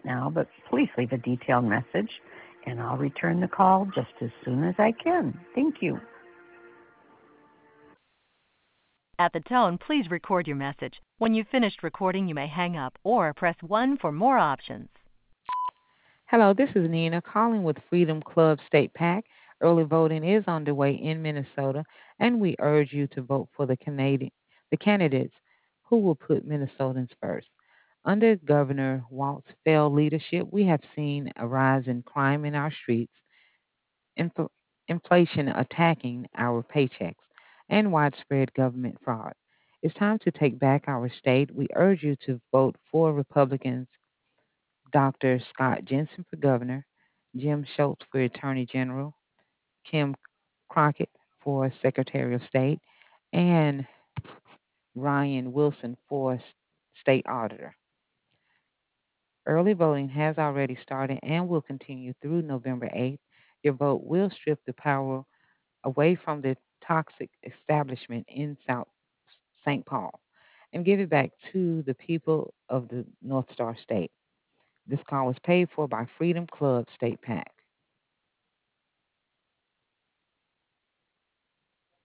now, but please leave a detailed message and I'll return the call just as soon as I can. Thank you. At the tone, please record your message. When you've finished recording, you may hang up or press 1 for more options. Hello, this is Nina calling with Freedom Club State PAC. Early voting is underway in Minnesota, and we urge you to vote for the candidates who will put Minnesotans first. Under Governor Walt's failed leadership, we have seen a rise in crime in our streets, infl- inflation attacking our paychecks, and widespread government fraud. It's time to take back our state. We urge you to vote for Republicans Dr. Scott Jensen for governor, Jim Schultz for attorney general, Kim Crockett for secretary of state, and Ryan Wilson for state auditor. Early voting has already started and will continue through November 8th. Your vote will strip the power away from the toxic establishment in South St. Paul and give it back to the people of the North Star State. This call was paid for by Freedom Club State PAC.